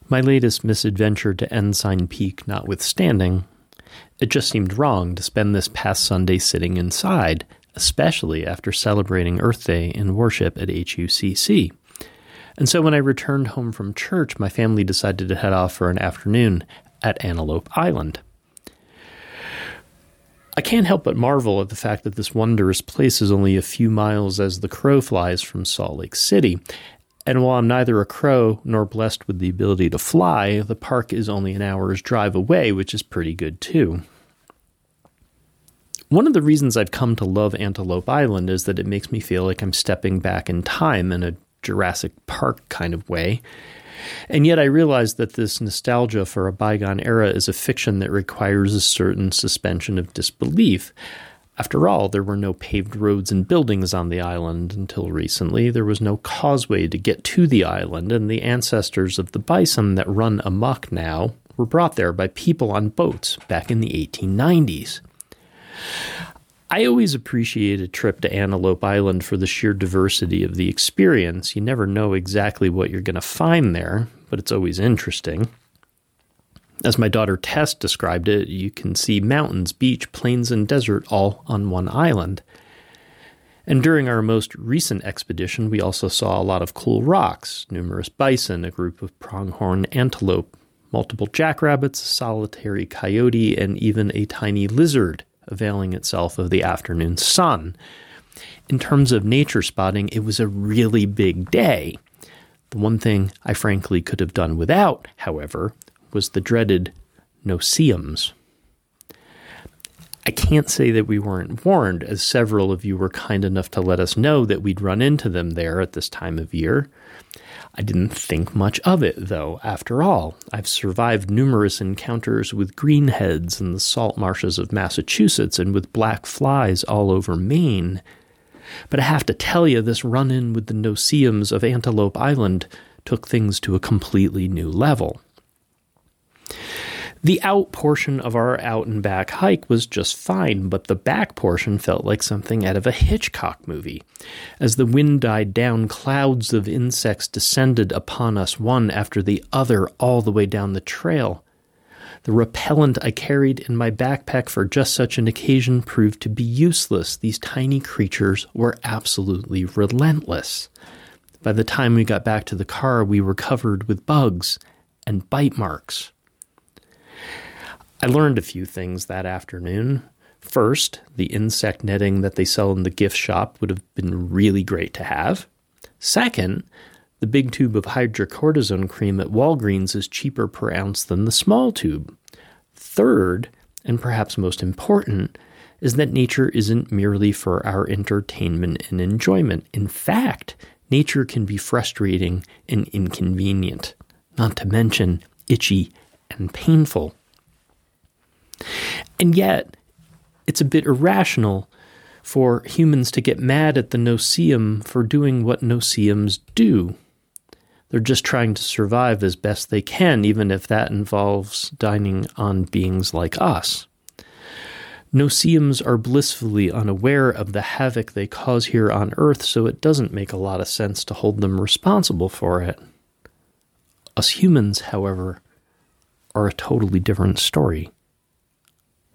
My latest misadventure to Ensign Peak notwithstanding, it just seemed wrong to spend this past Sunday sitting inside, especially after celebrating Earth Day in worship at HUCC. And so when I returned home from church, my family decided to head off for an afternoon at Antelope Island. I can't help but marvel at the fact that this wondrous place is only a few miles as the crow flies from Salt Lake City. And while I'm neither a crow nor blessed with the ability to fly, the park is only an hour's drive away, which is pretty good too. One of the reasons I've come to love Antelope Island is that it makes me feel like I'm stepping back in time in a Jurassic Park kind of way. And yet I realize that this nostalgia for a bygone era is a fiction that requires a certain suspension of disbelief. After all, there were no paved roads and buildings on the island until recently. There was no causeway to get to the island, and the ancestors of the bison that run amok now were brought there by people on boats back in the 1890s. I always appreciate a trip to Antelope Island for the sheer diversity of the experience. You never know exactly what you're going to find there, but it's always interesting. As my daughter Tess described it, you can see mountains, beach, plains, and desert all on one island. And during our most recent expedition, we also saw a lot of cool rocks, numerous bison, a group of pronghorn antelope, multiple jackrabbits, a solitary coyote, and even a tiny lizard availing itself of the afternoon sun. In terms of nature spotting, it was a really big day. The one thing I frankly could have done without, however, was the dreaded no-see-ums. I can't say that we weren't warned, as several of you were kind enough to let us know that we'd run into them there at this time of year. I didn't think much of it, though. After all, I've survived numerous encounters with greenheads in the salt marshes of Massachusetts and with black flies all over Maine. But I have to tell you, this run-in with the no-see-ums of Antelope Island took things to a completely new level. The out portion of our out and back hike was just fine, but the back portion felt like something out of a Hitchcock movie. As the wind died down, clouds of insects descended upon us one after the other all the way down the trail. The repellent I carried in my backpack for just such an occasion proved to be useless. These tiny creatures were absolutely relentless. By the time we got back to the car, we were covered with bugs and bite marks. I learned a few things that afternoon. First, the insect netting that they sell in the gift shop would have been really great to have. Second, the big tube of hydrocortisone cream at Walgreens is cheaper per ounce than the small tube. Third, and perhaps most important, is that nature isn't merely for our entertainment and enjoyment. In fact, nature can be frustrating and inconvenient, not to mention itchy and painful. And yet, it's a bit irrational for humans to get mad at the no-see-um for doing what no-see-ums do. They're just trying to survive as best they can, even if that involves dining on beings like us. No-see-ums are blissfully unaware of the havoc they cause here on Earth, so it doesn't make a lot of sense to hold them responsible for it. Us humans, however, are a totally different story.